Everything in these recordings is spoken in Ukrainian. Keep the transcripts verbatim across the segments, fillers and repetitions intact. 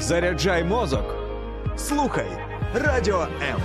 Заряджай мозок. Слухай Радіо М.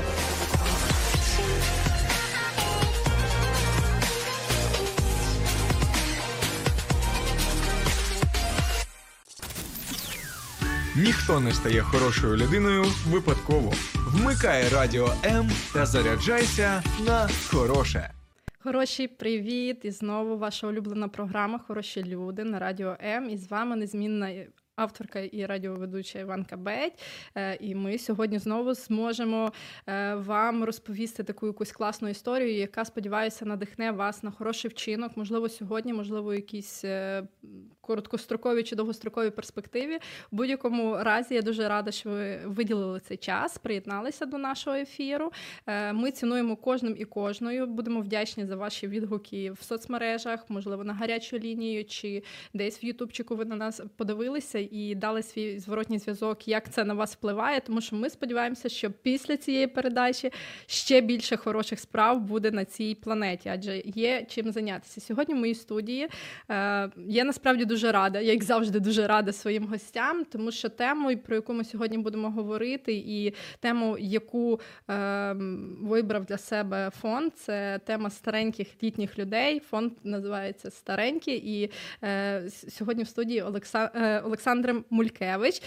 Ніхто не стає хорошою людиною випадково. Вмикай Радіо М та заряджайся на хороше. Хороші, привіт! І знову ваша улюблена програма «Хороші люди» на Радіо М. І з вами незмінна авторка і радіоведуча Іванка Бедь. І ми сьогодні знову зможемо вам розповісти таку якусь класну історію, яка, сподіваюся, надихне вас на хороший вчинок. Можливо, сьогодні, можливо, якісь короткострокові чи довгострокові перспективі. В будь-якому разі я дуже рада, що ви виділили цей час, приєдналися до нашого ефіру. Ми цінуємо кожним і кожною. Будемо вдячні за ваші відгуки в соцмережах, можливо, на гарячу лінію, чи десь в ютубчику ви на нас подивилися і дали свій зворотній зв'язок, як це на вас впливає, тому що ми сподіваємося, що після цієї передачі ще більше хороших справ буде на цій планеті, адже є чим зайнятися. Сьогодні в моїй студії е, я насправді дуже рада, я як завжди дуже рада своїм гостям, тому що тему, про яку ми сьогодні будемо говорити, і тему, яку е, вибрав для себе фонд, це тема стареньких літніх людей. Фонд називається «Старенькі», і е, сьогодні в студії Олекса... е, Олександр Мулькевич,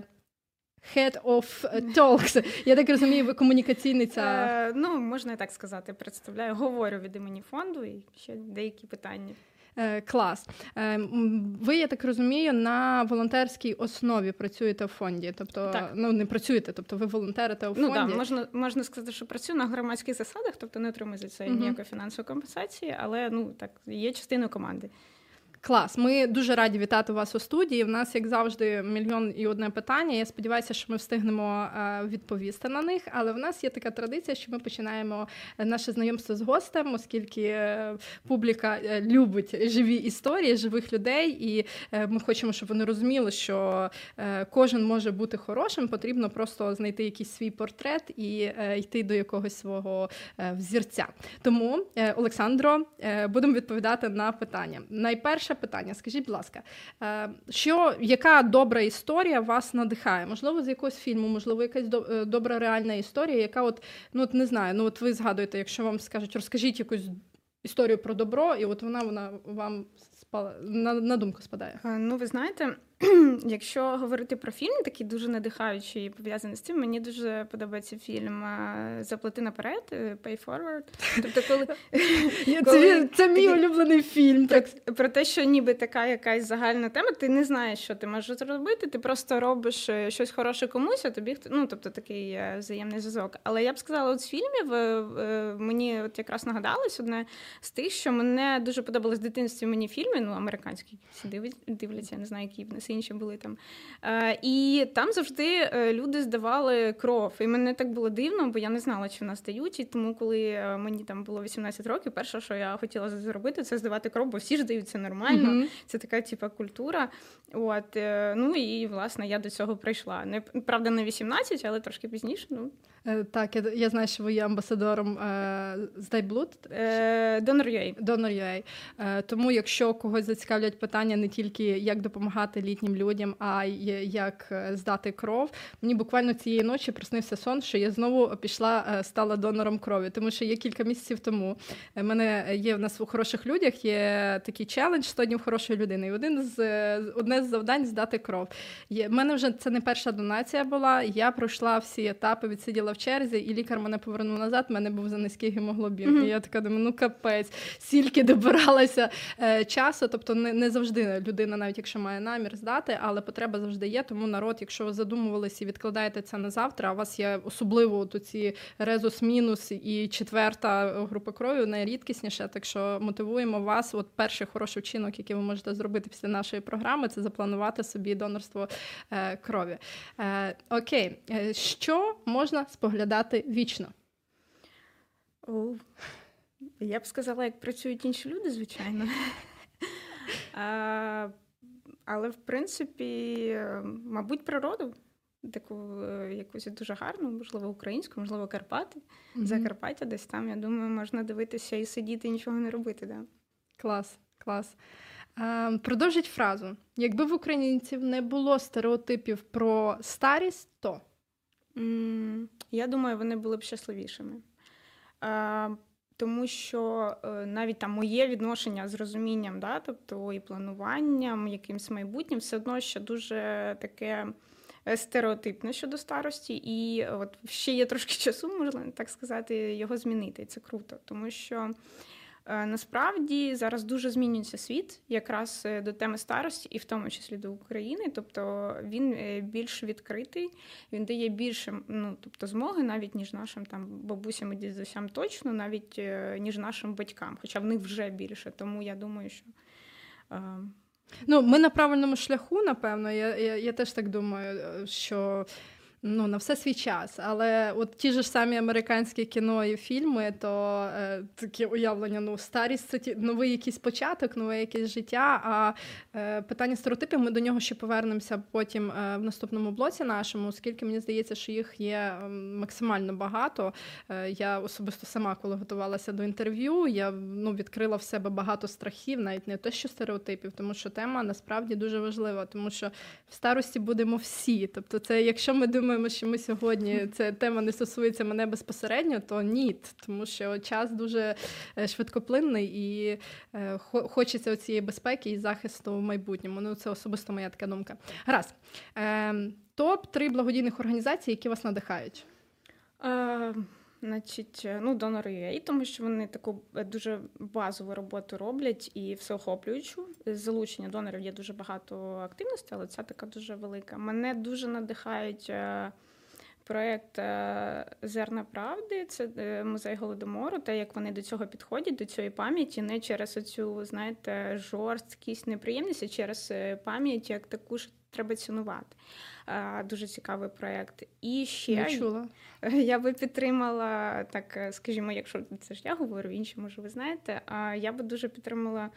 Head of Talks. Я так розумію, ви комунікаційниця. Е, ну, можна і так сказати. Представляю, говорю від імені фонду і ще деякі питання. Е, клас. Е, ви, я так розумію, на волонтерській основі працюєте в фонді. Тобто, так. ну, не працюєте, тобто ви волонтерите у фонді. Ну, так, да, можна, можна сказати, що працюю на громадських засадах, тобто не отримую за це uh-huh. ніякої фінансової компенсації, але, ну, так, є частиною команди. Клас, ми дуже раді вітати вас у студії. В нас, як завжди, мільйон і одне питання. Я сподіваюся, що ми встигнемо відповісти на них, але в нас є така традиція, що ми починаємо наше знайомство з гостем, оскільки публіка любить живі історії, живих людей, і ми хочемо, щоб вони розуміли, що кожен може бути хорошим, потрібно просто знайти якийсь свій портрет і йти до якогось свого взірця. Тому, Олександро, будемо відповідати на питання. Найперше питання. Скажіть, будь ласка, що, яка добра історія вас надихає? Можливо, з якогось фільму, можливо, якась добра реальна історія, яка от, ну от не знаю, ну от ви згадуєте, якщо вам скажуть, розкажіть якусь історію про добро, і от вона, вона вам спала, на, на думку спадає. Ну, ви знаєте, якщо говорити про фільм, такий дуже надихаючий і пов'язаний з цим, мені дуже подобається фільм «Заплати наперед», «Pay Forward». Тобто, коли... коли... Це, це мій улюблений фільм. Про, про те, що ніби така якась загальна тема, ти не знаєш, що ти можеш зробити, ти просто робиш щось хороше комусь, а тобі, ну, тобто, такий взаємний зв'язок. Але я б сказала, от з фільмів мені от якраз нагадалось одне з тих, що мене дуже подобалось в дитинстві мені фільми, ну, американські, всі дивляться, я не знаю, які в нас інші були там. Е, і там завжди люди здавали кров. І мене так було дивно, бо я не знала, чи в нас здають. І тому, коли мені там було вісімнадцять років, перше, що я хотіла зробити, це здавати кров, бо всі ж дають, це нормально. Mm-hmm. Це така, типа, культура. От, е, ну і, власне, я до цього прийшла. Не, правда, не вісімнадцять, але трошки пізніше. Ну. Е, так, я, я знаю, що ви є амбасадором е, «Здай блуд». Е, Donor.ua. Donor.ua. Е, тому, якщо когось зацікавлять питання не тільки, як допомагати літнім людям, а й як здати кров, мені буквально цієї ночі приснився сон, що я знову пішла, стала донором крові. Тому що є кілька місяців тому. В мене є в нас у хороших людях є такий челендж сто днів хорошої людини. І один з, одне з завдань – здати кров. Є, в мене вже це не перша донація була. Я пройшла всі етапи, відсиділа в черзі, і лікар мене повернув назад, в мене був занизький гемоглобін. Mm-hmm. І я така думаю, ну капець, стільки добиралася е, часу, тобто не, не завжди людина, навіть якщо має намір здати, але потреба завжди є, тому народ, якщо ви задумувалися і відкладаєте це на завтра, а у вас є особливо от ці резус-мінус і четверта група крові, найрідкісніше, так що мотивуємо вас, от перший хороший вчинок, який ви можете зробити після нашої програми, це запланувати собі донорство е, крові. Е, окей, що можна споглядати вічно? О, я б сказала, як працюють інші люди, звичайно. а, але, в принципі, мабуть, природу. Таку якусь дуже гарну, можливо, українську, можливо, Карпати. Mm-hmm. Закарпаття десь там, я думаю, можна дивитися і сидіти, і нічого не робити. Да. Клас, клас. Е, продовжіть фразу. Якби в українців не було стереотипів про старість, то? Mm, я думаю, вони були б щасливішими. Е, тому що е, навіть там моє відношення з розумінням, да, тобто і плануванням, якимсь майбутнім, все одно ще дуже таке стереотипне щодо старості, і от ще є трошки часу, можна так сказати, його змінити. І це круто, тому що е, насправді зараз дуже змінюється світ якраз до теми старості, і в тому числі до України. Тобто він більш відкритий, він дає більше, ну, тобто змоги навіть, ніж нашим там бабусям і дідусям точно, навіть е, ніж нашим батькам, хоча в них вже більше. Тому я думаю, що... Е, Ну, ми на правильному шляху, напевно. Я, я, я теж так думаю, що ну, на все свій час. Але от ті ж самі американські кіно і фільми, то е, такі уявлення, ну, старість – це ті, новий якийсь початок, нове якесь життя. А е, питання стереотипів, ми до нього ще повернемося потім е, в наступному блоці нашому, оскільки мені здається, що їх є максимально багато. Е, я особисто сама, коли готувалася до інтерв'ю, я ну, відкрила в себе багато страхів, навіть не те, що стереотипів, тому що тема насправді дуже важлива, тому що в старості будемо всі. Тобто це, якщо ми думаємо, Думаємо, що ми сьогодні, ця тема не стосується мене безпосередньо, то ні, тому що час дуже швидкоплинний і е, хочеться цієї безпеки і захисту в майбутньому. Ну, це особисто моя така думка. Гаразд. Е, топ три благодійних організацій, які вас надихають? Е, значить, ну, Donor.ua, тому що вони таку дуже базову роботу роблять і всеохоплюючу. З залучення донорів є дуже багато активностей, але ця така дуже велика. Мене дуже надихають проєкт «Зерна правди», це музей Голодомору, те, як вони до цього підходять, до цієї пам'яті, не через оцю, знаєте, жорсткість, неприємність, а через пам'ять, як таку ж треба цінувати. Дуже цікавий проєкт. І ще Не чула. Я би підтримала, так, скажімо, якщо це ж я говорю, інші, може, ви знаєте, я би дуже підтримала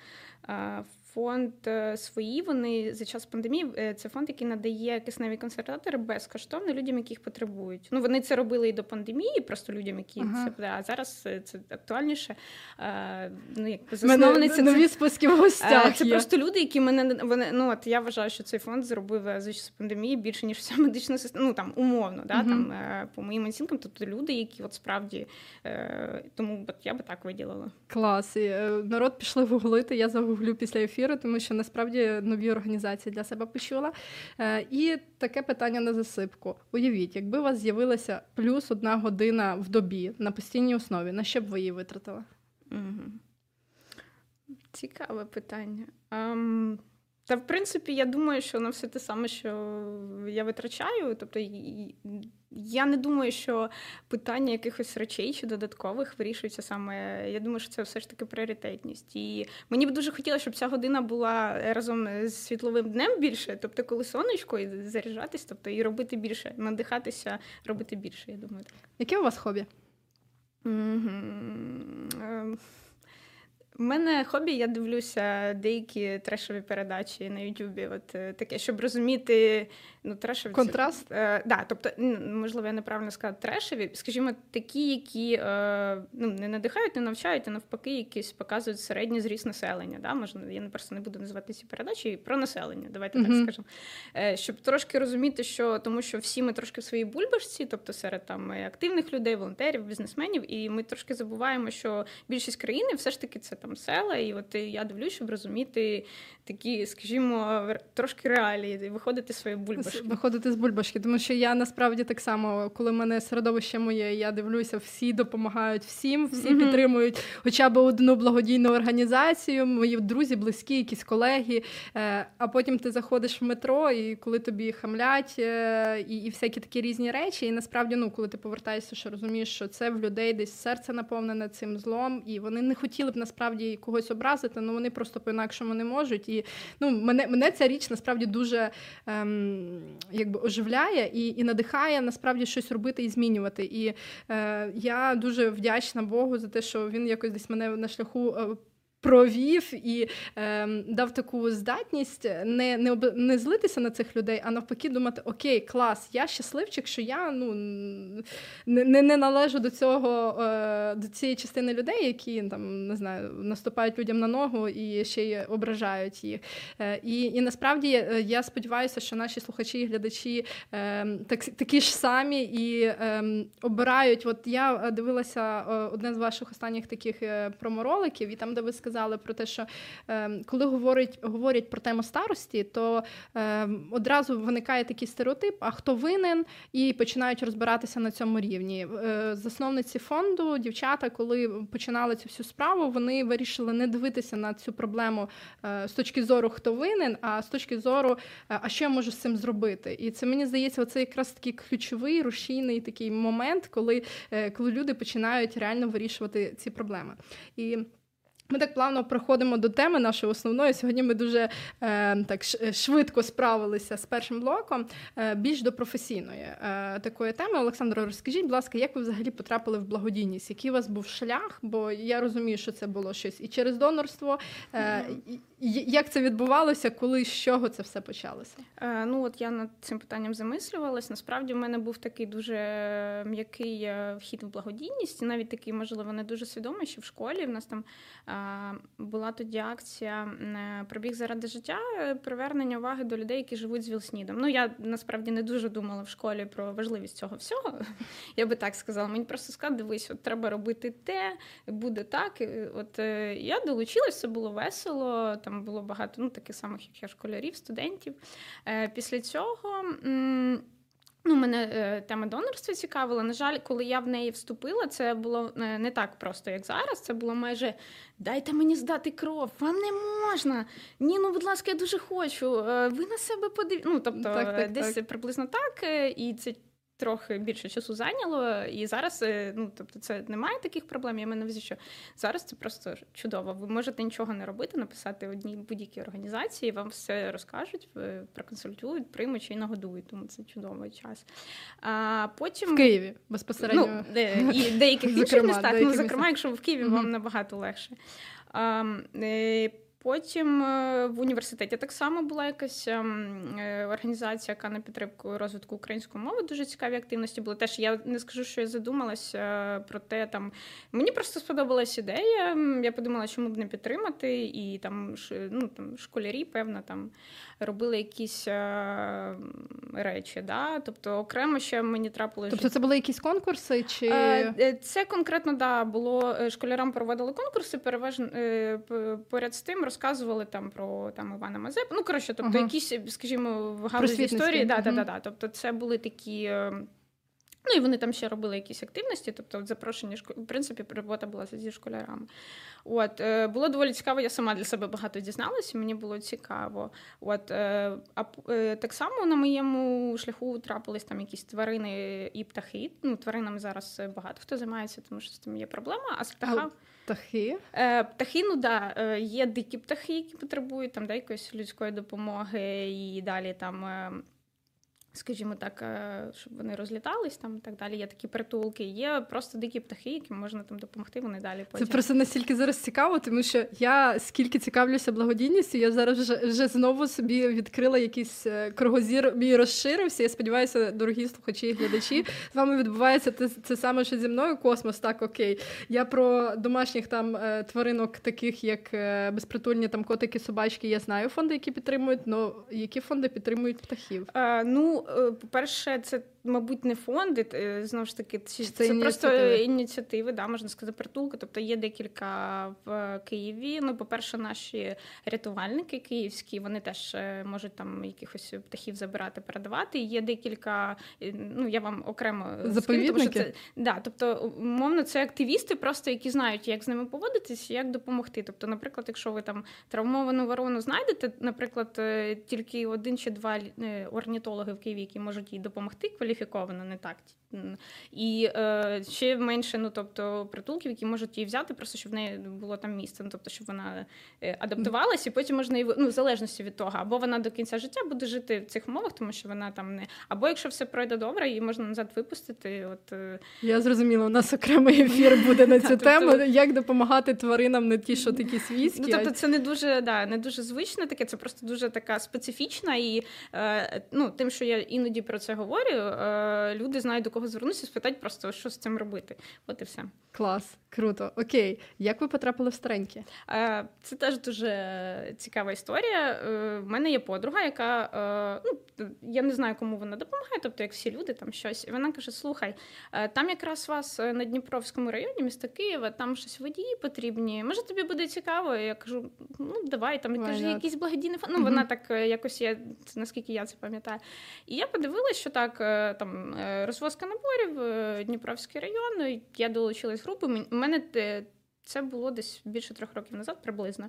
фонд «Свої». Вони за час пандемії, це фонд, який надає кисневі концентратори безкоштовно людям, яких потребують. Ну, вони це робили і до пандемії, просто людям, які ага. це, а зараз це актуальніше. Ну, як засновниця, нові списки в гостях. Це є. просто люди, які мене, вони, ну, от я вважаю, що цей фонд зробив за час пандемії більше, ніж вся медична система, ну, там, умовно, да, угу. там, по моїм оцінкам, тобто люди, які от справді, тому от я би так виділила. Клас. І, народ пішли гуглити, я загуглю після ефіру, тому що насправді нові організації для себе почула. І таке питання на засипку. Уявіть, якби у вас з'явилася плюс одна година в добі на постійній основі, на що б ви її витратили? Угу. Цікаве питання. Um... Та, в принципі, я думаю, що на все те саме, що я витрачаю. Тобто, я не думаю, що питання якихось речей чи додаткових вирішується саме. Я думаю, що це все ж таки пріоритетність. І мені б дуже хотілося, щоб ця година була разом з світловим днем більше, тобто, коли сонечко, і заряджатись, тобто, і робити більше, надихатися, робити більше, я думаю. Так. Яке у вас хобі? Mm-hmm. У мене хобі, я дивлюся деякі трешові передачі на Ютубі, от таке, щоб розуміти, ну, трешові... Контраст? Е, да, тобто, можливо, я неправильно сказала, трешові, скажімо, такі, які е, ну, не надихають, не навчають, а навпаки, якісь показують середній зріст населення, да? Можна, я просто не буду називати ці передачі, про населення, давайте mm-hmm. так скажемо. Е, щоб трошки розуміти, що, тому що всі ми трошки в своїй бульбашці, тобто серед там активних людей, волонтерів, бізнесменів, і ми трошки забуваємо, що більшість країни все ж таки це там села, і от я дивлюсь, щоб розуміти такі, скажімо, трошки реалії, виходити з своєї бульбашки. Виходити з бульбашки, тому що я насправді так само, коли в мене середовище моє, я дивлюся, всі допомагають всім, всі mm-hmm. підтримують хоча б одну благодійну організацію, мої друзі, близькі, якісь колеги, а потім ти заходиш в метро, і коли тобі хамлять, і, і всякі такі різні речі, і насправді, ну, коли ти повертаєшся, що розумієш, що це в людей десь серце наповнене цим злом, і вони не хотіли б насправді когось образити, але вони просто по-інакшому не можуть. І ну, мене, мене ця річ насправді дуже ем, якби оживляє і, і надихає насправді щось робити і змінювати. І е, я дуже вдячна Богу за те, що він якось десь мене на шляху е, провів і е, дав таку здатність не, не, об, не злитися на цих людей, а навпаки думати, окей, клас, я щасливчик, що я ну, не, не належу до цього, е, до цієї частини людей, які там, не знаю, наступають людям на ногу і ще й ображають їх. Е, і, і насправді я сподіваюся, що наші слухачі і глядачі е, так, такі ж самі і е, обирають. От я дивилася одне з ваших останніх таких промороликів, і там, де ви сказали, сказали про те, що е, коли говорять, говорять про тему старості, то е, одразу виникає такий стереотип, а хто винен, і починають розбиратися на цьому рівні. Е, засновниці фонду, дівчата, коли починали цю всю справу, вони вирішили не дивитися на цю проблему е, з точки зору, хто винен, а з точки зору, е, а що я можу з цим зробити. І це, мені здається, це якраз такий ключовий, рушійний такий момент, коли, е, коли люди починають реально вирішувати ці проблеми. І ми так плавно проходимо до теми нашої основної. Сьогодні ми дуже е, так швидко справилися з першим блоком, е, більш до професійної е, такої теми. Олександро, розкажіть, будь ласка, як ви взагалі потрапили в благодійність? Який у вас був шлях? Бо я розумію, що це було щось і через донорство. Е, і, як це відбувалося, коли, з чого це все почалося? Е, ну, от я над цим питанням замислювалась. Насправді, в мене був такий дуже м'який вхід в благодійність, і навіть такий, можливо, не дуже свідомий, що в школі в нас там була тоді акція «Пробіг заради життя», привернення уваги до людей, які живуть з ВІЛ-СНІДом. Ну, я, насправді, не дуже думала в школі про важливість цього всього, я би так сказала. Мені просто сказали, дивись, от треба робити те, буде так. От я долучилась, це було весело, там було багато, ну, таких самих, як я, школярів, студентів. Після цього... Ну, мене е, тема донорства цікавила. На жаль, коли я в неї вступила, це було не, не так просто, як зараз. Це було майже «дайте мені здати кров, вам не можна, ні, ну, будь ласка, я дуже хочу, е, ви на себе подивіться». Ну, тобто, так, так, десь так. Приблизно так, і це трохи більше часу зайняло, і зараз, ну, тобто, це немає таких проблем, я маю на увазі, що зараз це просто чудово. Ви можете нічого не робити, написати одній будь-якій організації, вам все розкажуть, проконсультують, приймуть і нагодують, тому це чудовий час. А потім... В Києві, безпосередньо. Ну, де, і деяких інших містах, ну, зокрема, якщо в Києві, mm-hmm. вам набагато легше. А, е, Потім в університеті так само була якась організація, яка на підтримку розвитку української мови, дуже цікаві активності були. Теж я не скажу, що я задумалася про те, там мені просто сподобалась ідея. Я подумала, чому б не підтримати, і там, ну, там школярі, певно, там робили якісь а, речі, да? Тобто окремо ще мені трапилося. Тобто це були якісь конкурси? Чи... Це конкретно, да, було, школярам проводили конкурси, переважно поряд з тим розказували там про там Івана Мазепу. Ну, коротше, тобто uh-huh. якісь, скажімо, в галузі історії. Да, uh-huh. да, да, да. Тобто це були такі... Ну, і вони там ще робили якісь активності, тобто от запрошені, в принципі, робота була зі школярами. От, було доволі цікаво, я сама для себе багато дізналася, мені було цікаво. От, а так само на моєму шляху трапились там якісь тварини і птахи. Ну, тваринами зараз багато хто займається, тому що з цим є проблема, а з птахами... Птахи? Птахи, ну да, є дикі птахи, які потребують там, да, якоїсь людської допомоги, і далі там... скажімо так, щоб вони розлітались там і так далі. Є такі притулки, є просто дикі птахи, яким можна там допомогти, вони далі потім. Це просто настільки зараз цікаво, тому що я скільки цікавлюся благодійністю, я зараз вже, вже знову собі відкрила якийсь кругозір, мій розширився. Я сподіваюся, дорогі слухачі і глядачі, з вами відбувається те, це саме, що зі мною, космос, так, окей. Я про домашніх там тваринок, таких як безпритульні там котики, собачки, я знаю фонди, які підтримують, але які фонди підтримують птахів? А, ну, по-перше, це, мабуть, не фонди, знову ж таки, це, це, це просто ініціативи, да, можна сказати, притулки. Тобто є декілька в Києві. Ну, по-перше, наші рятувальники київські, вони теж можуть там якихось птахів забирати, передавати. Є декілька, ну, я вам окремо скину, тому що це, да, тобто, умовно, це активісти просто, які знають, як з ними поводитись, як допомогти. Тобто, наприклад, якщо ви там травмовану ворону знайдете, наприклад, тільки один чи два орнітологи в Києві, які можуть їй допомогти, кваліфіковано, не так. І е, ще менше, ну, тобто, притулків, які можуть її взяти, просто щоб в неї було там місце, ну, тобто, щоб вона адаптувалась, і потім можна її, ну, в залежності від того, або вона до кінця життя буде жити в цих умовах, тому що вона там не, або якщо все пройде добре, її можна назад випустити. От... Я зрозуміла, у нас окремий ефір буде на цю тему, як допомагати тваринам, не ті, що такі свійські. Ну, тобто, це не дуже, да, не дуже звичне таке, це просто дуже така специфічна, і е, ну, тим, що я іноді про це говорю, е, люди знають, до кого звернутися, спитати просто, що з цим робити. От і все. Клас, круто. Окей. Як ви потрапили в старенькі? Е, це теж дуже цікава історія. Е, в мене є подруга, яка, е, ну, я не знаю, кому вона допомагає, тобто, як всі люди, там щось. І вона каже, слухай, е, там якраз у вас на Дніпровському районі, місто Києва, там щось водії потрібні. Може, тобі буде цікаво? Я кажу, ну, давай, там, каже, якийсь благодійний фонд. Ну, вона так якось, я, наскільки я це пам'ятаю. І я подивилася, що так, там, розвозка наборів, Дніпровський район, я долучилась в групу. У мене це було десь більше трьох років назад приблизно.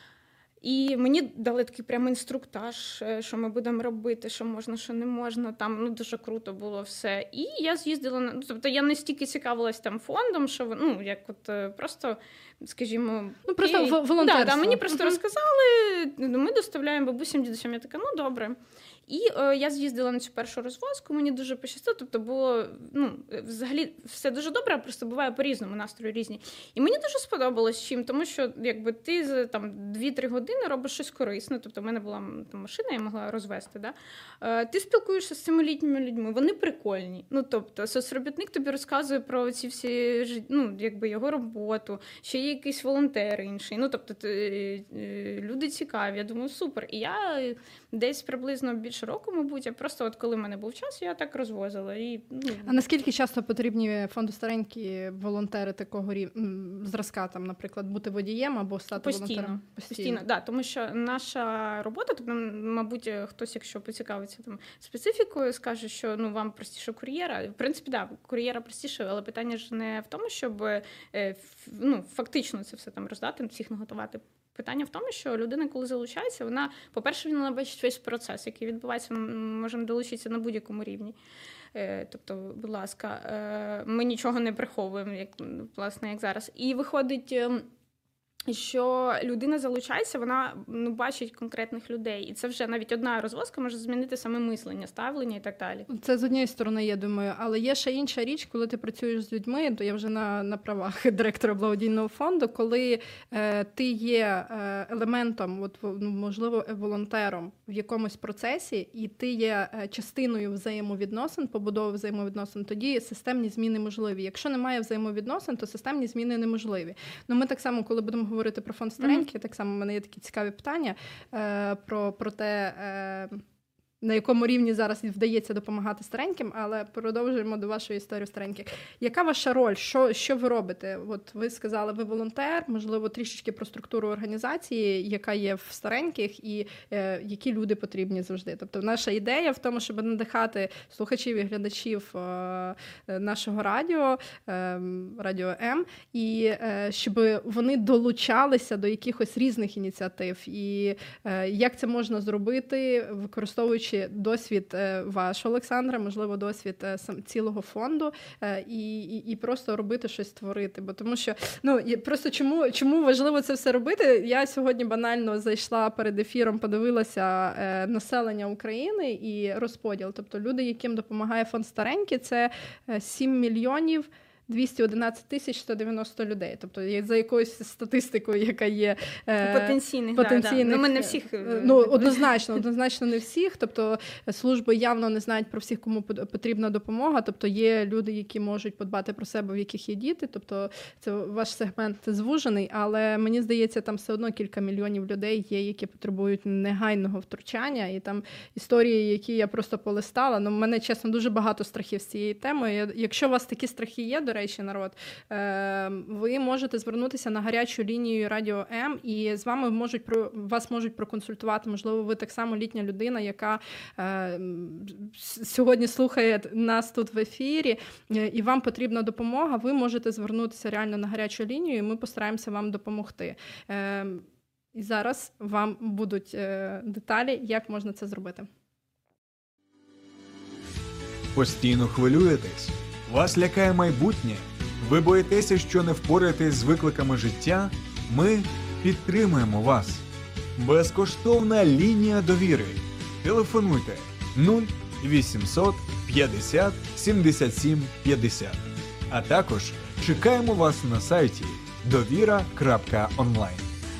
І мені дали такий прямо інструктаж, що ми будемо робити, що можна, що не можна. Там, ну, дуже круто було все. І я з'їздила, ну, тобто я не стільки цікавилась там фондом, що, ну, як от просто, скажімо... Ну, просто окей. волонтерство. Да, да, мені просто uh-huh. розказали, ми доставляємо бабусям, дідусям. Я така, ну, добре. І е, я з'їздила на цю першу розвозку, мені дуже пощастило, тобто було, ну, взагалі все дуже добре, просто буває по-різному, настрої різні. І мені дуже сподобалось чим, тому що, якби, ти за там дві-три години робиш щось корисне, тобто в мене була там машина, я могла розвести, да? Е, ти спілкуєшся з цими літніми людьми, вони прикольні, ну, тобто соцробітник тобі розказує про ці всі, ну, якби, його роботу, ще є якийсь волонтер інший, ну, тобто ти, люди цікаві, я думаю, супер. І я десь приблизно більше року, мабуть, я просто от коли в мене був час, я так розвозила. І, ну... А наскільки часто потрібні фонду старенькі волонтери такого рів... зразка, там, наприклад, бути водієм або стати Постійно. волонтером? Постійно. Постійно, да, тому що наша робота, тобто, мабуть, хтось, якщо поцікавиться там специфікою, скаже, що, ну, вам простіше кур'єра. В принципі, да, кур'єра простіше, але питання ж не в тому, щоб, ну, фактично це все там роздати, всіх наготувати. Питання в тому, що людина, коли залучається, вона, по-перше, вона бачить весь процес, який відбувається, ми можемо долучитися на будь-якому рівні. Тобто, будь ласка, ми нічого не приховуємо, як, власне, як зараз. І виходить, що людина залучається, вона, ну, бачить конкретних людей. І це вже навіть одна розвозка може змінити саме мислення, ставлення і так далі. Це з однієї сторони, я думаю. Але є ще інша річ, коли ти працюєш з людьми, то я вже на, на правах директора благодійного фонду, коли е, ти є е, елементом, от, ну, можливо, волонтером в якомусь процесі, і ти є частиною взаємовідносин, побудови взаємовідносин, тоді системні зміни можливі. Якщо немає взаємовідносин, то системні зміни неможливі. Ну, ми так само, коли будемо говорити про фонд старенький, mm-hmm. так само в мене є такі цікаві питання е, про, про те, е, на якому рівні зараз вдається допомагати стареньким, але продовжуємо до вашої історії стареньких. Яка ваша роль? Що, що ви робите? От ви сказали, ви волонтер, можливо, трішечки про структуру організації, яка є в стареньких, і е, які люди потрібні завжди. Тобто наша ідея в тому, щоб надихати слухачів і глядачів е, нашого радіо, е, Радіо М, і е, щоб вони долучалися до якихось різних ініціатив. І е, як це можна зробити, використовуючи досвід ваш, Олександра, можливо, досвід цілого фонду, і, і, і просто робити щось творити. Бо тому що, ну, просто чому, чому важливо це все робити? Я сьогодні банально зайшла перед ефіром, подивилася населення України і розподіл. Тобто люди, яким допомагає фонд старенький, це сім мільйонів двісті одинадцять тисяч сто дев'яносто людей. Тобто за якоюсь статистикою, яка є потенційних. потенційних да, да. Ну, ми не всіх. Ну, однозначно, однозначно не всіх. Тобто служби явно не знають про всіх, кому потрібна допомога. Тобто є люди, які можуть подбати про себе, в яких є діти. Тобто це ваш сегмент звужений, але мені здається, там все одно кілька мільйонів людей є, які потребують негайного втручання. І там історії, які я просто полистала. Ну, в мене, чесно, дуже багато страхів з цієї теми. Якщо у вас такі страхи є, до речі, народ, ви можете звернутися на гарячу лінію Радіо М, і з вами можуть вас можуть проконсультувати. Можливо, ви так само літня людина, яка сьогодні слухає нас тут в ефірі, і вам потрібна допомога. Ви можете звернутися реально на гарячу лінію, і ми постараємося вам допомогти. І зараз вам будуть деталі, як можна це зробити. Постійно хвилюєтесь? Вас лякає майбутнє? Ви боїтеся, що не впораєтесь з викликами життя? Ми підтримуємо вас. Безкоштовна лінія довіри. Телефонуйте нуль вісімсот п'ятдесят сімдесят сім п'ятдесят. А також чекаємо вас на сайті довіра крапка онлайн.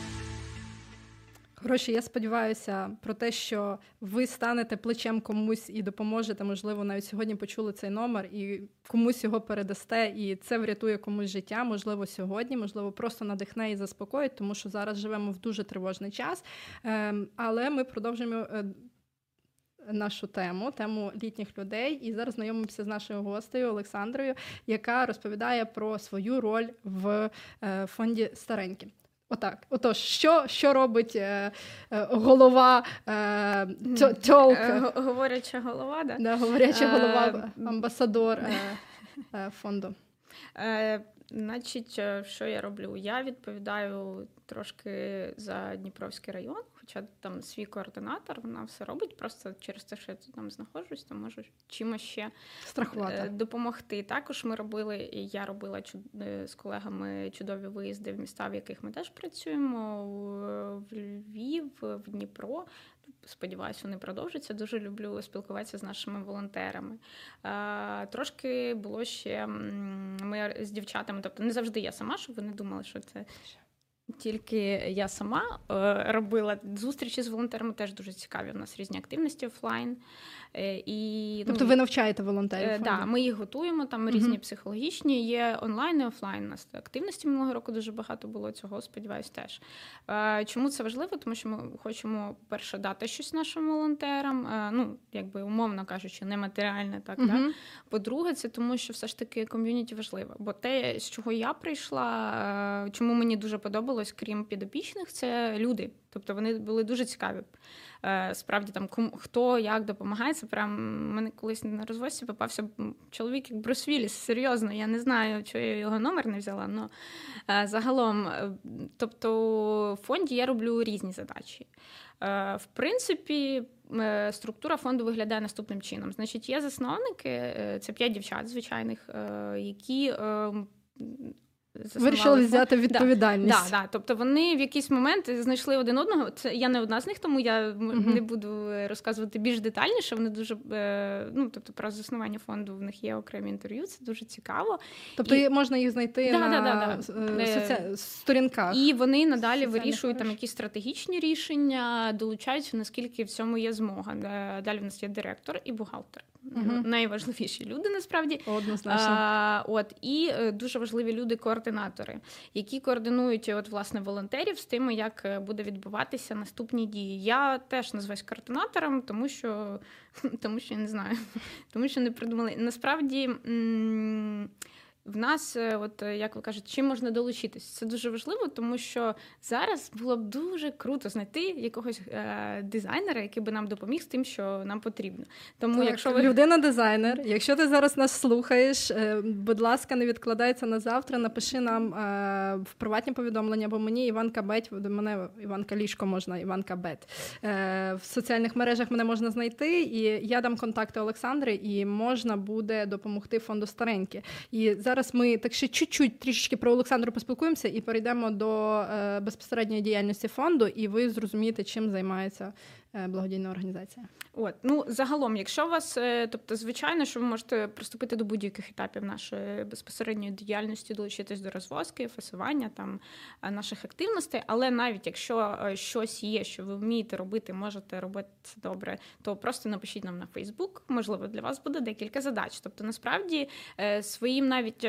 Хороші, я сподіваюся про те, що ви станете плечем комусь і допоможете, можливо, навіть сьогодні почули цей номер і комусь його передасте, і це врятує комусь життя, можливо, сьогодні, можливо, просто надихне і заспокоїть, тому що зараз живемо в дуже тривожний час. Але ми продовжуємо нашу тему, тему літніх людей, і зараз знайомимося з нашою гостею Олександрою, яка розповідає про свою роль в фонді «Старенькі». Отак. Отож, що, що робить е, е, голова е, тьолка? Говоряча голова, да? Да, говоряча голова, амбасадор е, е, фонду. Е, значить, що я роблю? Я відповідаю трошки за Дніпровський район, хоча там свій координатор, вона все робить, просто через те, що я там знаходжусь, то можу чимось ще страхувати. Допомогти. Також ми робили, і я робила з колегами чудові виїзди в міста, в яких ми теж працюємо, в Львів, в Дніпро. Сподіваюся, вони продовжаться. Дуже люблю спілкуватися з нашими волонтерами. Трошки було ще ми з дівчатами, тобто не завжди я сама, щоб ви не думали, що це тільки я сама робила. Зустрічі з волонтерами теж дуже цікаві. У нас різні активності офлайн. І, тобто ну, ви навчаєте волонтерів? Так, да, ми їх готуємо, там різні uh-huh. психологічні, є онлайн і офлайн. У нас активності минулого року дуже багато було цього, сподіваюсь, теж. Чому це важливо? Тому що ми хочемо, перше, дати щось нашим волонтерам, ну, якби умовно кажучи, нематеріальне, так, uh-huh. да? По-друге, це тому, що все ж таки ком'юніті важливо. Бо те, з чого я прийшла, чому мені дуже подобалось, крім підопічних, це люди. Тобто вони були дуже цікаві. Справді, там, кому, хто, як допомагає. Це прям, мене колись на розвозці попався чоловік, як Брюс Вілліс, серйозно. Я не знаю, чого я його номер не взяла, але загалом, тобто в фонді я роблю різні задачі. В принципі, структура фонду виглядає наступним чином. Значить, є засновники, це п'ять дівчат звичайних, які вирішили взяти відповідальність. Да, да, да. Тобто вони в якийсь момент знайшли один одного. Це я не одна з них, тому я uh-huh. не буду розказувати більш детальніше. Вони дуже, ну, тобто про заснування фонду в них є окремі інтерв'ю, це дуже цікаво. Тобто і... можна їх знайти да, на да, да, да. Соці... сторінках. І вони надалі вирішують там якісь стратегічні рішення, долучаються, наскільки в цьому є змога. Далі в нас є директор і бухгалтер. Uh-huh. Найважливіші люди, насправді. Однозначно. А, от, і дуже важливі люди-координатори, які координують от, власне, волонтерів з тим, як буде відбуватися наступні дії. Я теж називаюсь координатором, тому що, тому що я не знаю, тому що не придумали. Насправді, м- в нас, от як ви кажете, чим можна долучитись? Це дуже важливо, тому що зараз було б дуже круто знайти якогось е- дизайнера, який би нам допоміг з тим, що нам потрібно. Тому, так, якщо ви... людина-дизайнер, якщо ти зараз нас слухаєш, е- будь ласка, не відкладайся на завтра, напиши нам е- в приватні повідомлення, бо мені Іванка Беть, мене Іванка Лішко можна, Іванка Бет. Е- в соціальних мережах мене можна знайти, і я дам контакти Олександри, і можна буде допомогти фонду «Старенькі». І зараз Зараз ми так ще чуть-чуть трішечки про Олександру поспілкуємося і перейдемо до е, безпосередньої діяльності фонду, і ви зрозумієте, чим займається е, благодійна організація. От, ну, загалом, якщо у вас, тобто, звичайно, що ви можете приступити до будь-яких етапів нашої безпосередньої діяльності, долучитись до розвозки, фасування, там, наших активностей, але навіть якщо щось є, що ви вмієте робити, можете робити це добре, то просто напишіть нам на Фейсбук, можливо, для вас буде декілька задач. Тобто, насправді, своїм навіть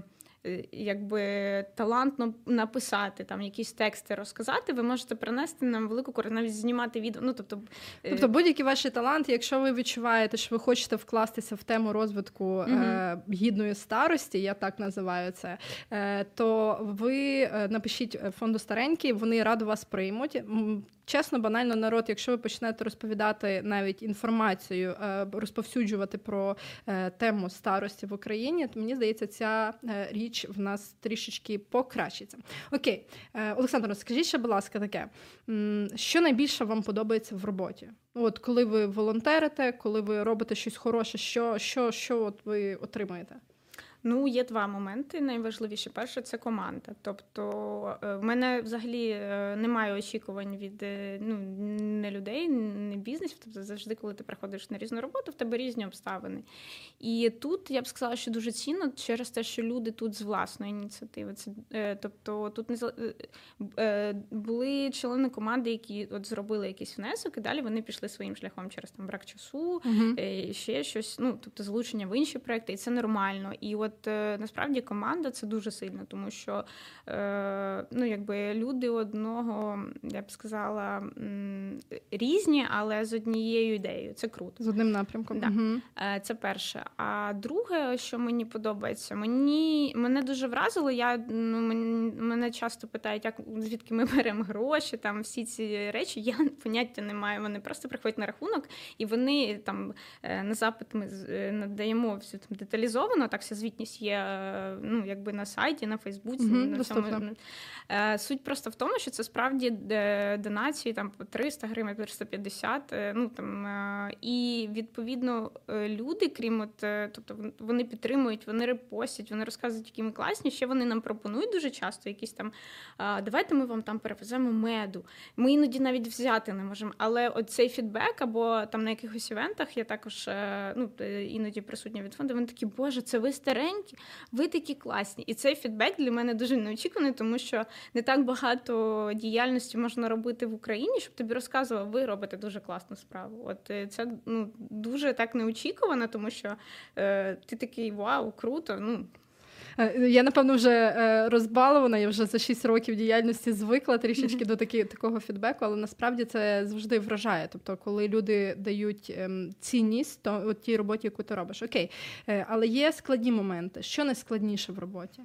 якби талантно написати, там якісь тексти розказати, ви можете принести нам велику користь, навіть знімати відео. Ну, тобто, тобто будь-які ваші таланти, якщо ви відчуваєте, що ви хочете вкластися в тему розвитку mm-hmm. е, гідної старості, я так називаю це, е, то ви напишіть фонду «Старенькі», вони радо вас приймуть. Чесно, банально, народ, якщо ви почнете розповідати навіть інформацію, розповсюджувати про тему старості в Україні, то мені здається, ця річ цьогоріч в нас трішечки покращиться. Окей, Олександр, скажіть ще, будь ласка, таке, що найбільше вам подобається в роботі? От коли ви волонтерите, коли ви робите щось хороше, що, що, що от ви отримаєте? Ну, є два моменти найважливіші. Перше – це команда. Тобто в мене взагалі немає очікувань від ну, не людей, не бізнесів. Тобто завжди, коли ти приходиш на різну роботу, в тебе різні обставини. І тут, я б сказала, що дуже цінно через те, що люди тут з власної ініціативи. Це, тобто тут не були члени команди, які от зробили якийсь внесок, і далі вони пішли своїм шляхом через там брак часу, uh-huh. ще щось, ну, тобто залучення в інші проекти, і це нормально. І от насправді команда – це дуже сильно, тому що ну, якби люди одного, я б сказала, різні, але з однією ідеєю. Це круто. З одним напрямком. Да. Угу. Це перше. А друге, що мені подобається, мені, мене дуже вразило, я, ну, мене часто питають, як, звідки ми беремо гроші, там всі ці речі, я поняття не маю. Вони просто приходять на рахунок, і вони там на запит ми надаємо всю там деталізовано, так вся звітність є, ну, якби на сайті, на Фейсбуці. Угу, на цьому. Суть просто в тому, що це справді донації там по триста гривень, триста п'ятдесят, ну, там, і відповідно люди, крім от, тобто вони підтримують, вони репостять, вони розказують, які ми класні, ще вони нам пропонують дуже часто якісь там, давайте ми вам там перевеземо меду. Ми іноді навіть взяти не можемо, але от цей фідбек або там на якихось івентах я також, ну, іноді присутня від фонду, вони такі, боже, це ви старенькі, ви такі класні. І цей фідбек для мене дуже неочікуваний, тому що не так багато діяльності можна робити в Україні, щоб тобі розказували, ви робите дуже класну справу. От це, ну, дуже так неочікувано, тому що е, ти такий, вау, круто, ну. Я, напевно, вже розбалована, я вже за шість років діяльності звикла трішечки mm-hmm. до такі, такого фідбеку, але насправді це завжди вражає. Тобто, коли люди дають ем, цінність то, от тій роботі, яку ти робиш. Окей, е, але є складні моменти. Що найскладніше в роботі?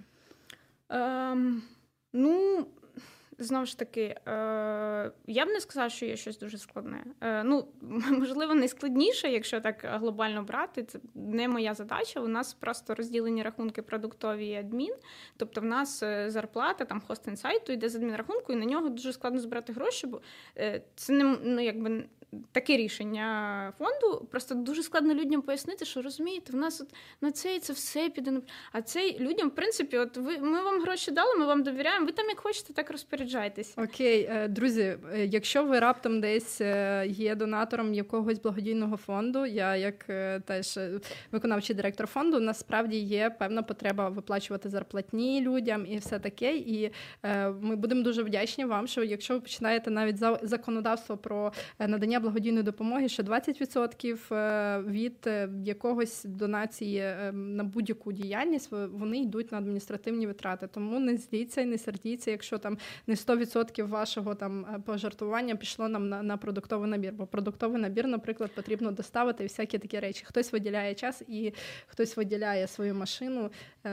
Um, ну... Знову ж таки, е, я б не сказала, що є щось дуже складне. Е, ну, можливо, найскладніше, якщо так глобально брати, це не моя задача. У нас просто розділені рахунки продуктові і адмін. Тобто в нас зарплата, там, хостинг сайту йде з адмінрахунку, і на нього дуже складно збирати гроші, бо е, це не, ну, якби, таке рішення фонду. Просто дуже складно людям пояснити, що, розумієте, в нас от на цей це все піде на... А цей людям, в принципі, от ви, ми вам гроші дали, ми вам довіряємо, ви там як хочете, так розпоряджаєтесь. Окей, друзі, якщо ви раптом десь є донатором якогось благодійного фонду, я як теж виконавчий директор фонду, насправді є певна потреба виплачувати зарплатні людям і все таке, і ми будемо дуже вдячні вам, що якщо ви починаєте навіть законодавство про надання благодійної допомоги, що двадцять відсотків від якогось донації на будь-яку діяльність, вони йдуть на адміністративні витрати. Тому не зліться і не сердіться, якщо там не сто відсотків вашого там пожертвування пішло нам на, на продуктовий набір. Бо продуктовий набір, наприклад, потрібно доставити і всякі такі речі. Хтось виділяє час і хтось виділяє свою машину,